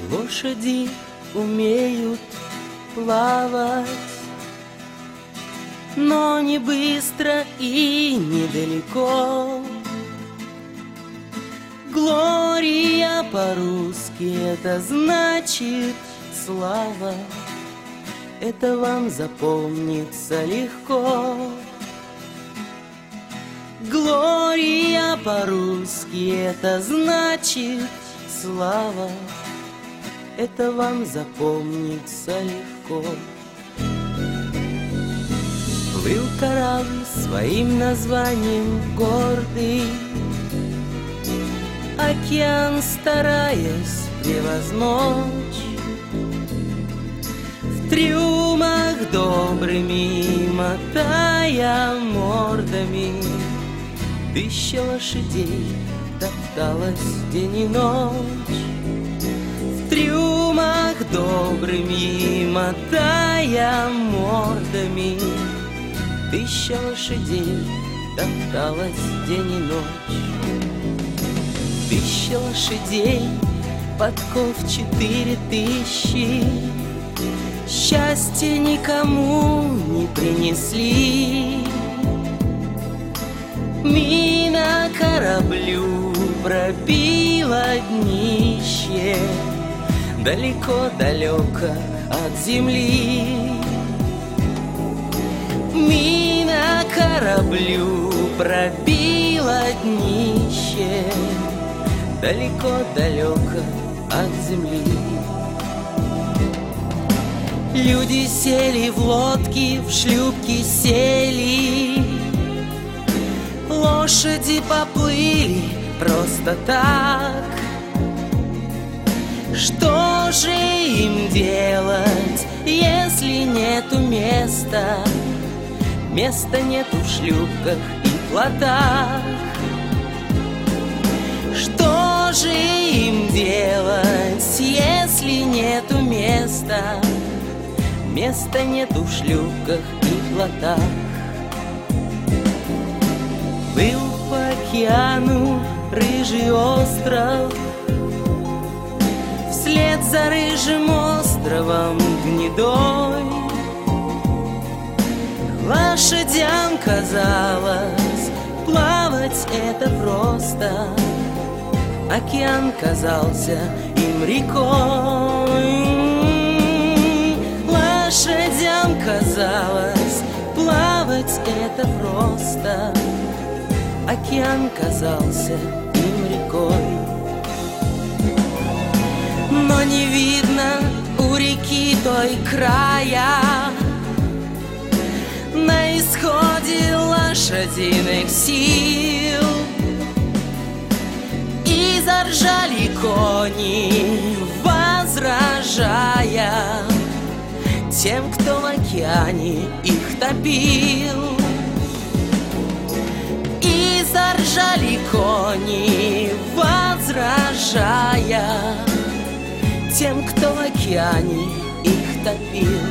Лошади умеют плавать, но не быстро и недалеко. Глория по-русски это значит слава. Это вам запомнится легко. Глория по-русски это значит слава. Это вам запомнится легко. Плыл корабль своим названием гордый, океан стараясь превозмочь. В трюмах добрыми мотая мордами, тысяча лошадей топталась день и ночь. В трюмах добрыми мотая мордами, тысяча лошадей топталась день и ночь. Тысяча лошадей, подков 4000, счастья никому не принесли. Мина кораблю пробила днище, далеко-далеко от земли. Мина кораблю пробила днище, далеко-далеко от земли. Люди сели в лодки, в шлюпки сели, лошади поплыли просто так. Что же им делать, если нету места? Места нету в шлюпках и плотах. Что же им делать, если нету места? Места нету в шлюпках и плотах. Был по океану рыжий остров, вслед за рыжим островом гнедой. Лошадям казалось, плавать это просто, океан казался им рекой. Лошадям казалось, плавать это просто, океан казался им рекой. Но не видно у реки той края, на исходе лошадиных сил. И заржали кони, возражая тем, кто в океане их топил. И заржали кони, возражая тем, кто в океане их топил.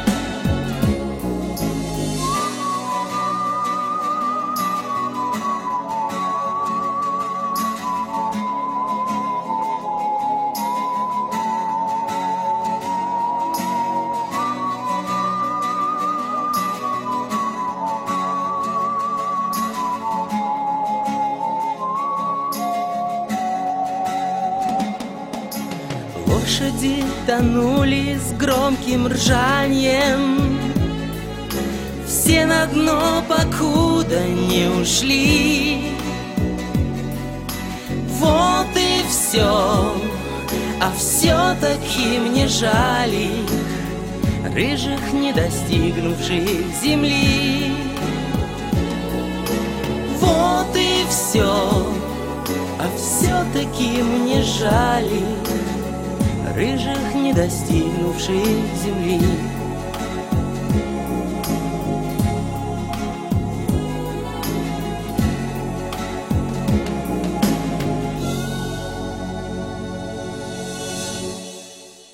Лошади тонули с громким ржанием, все на дно, покуда не ушли. Вот и все, а все-таки мне жаль их, рыжих, не достигнувших земли. Вот и все, а все-таки мне жаль их, рыжих, не достигнувших земли.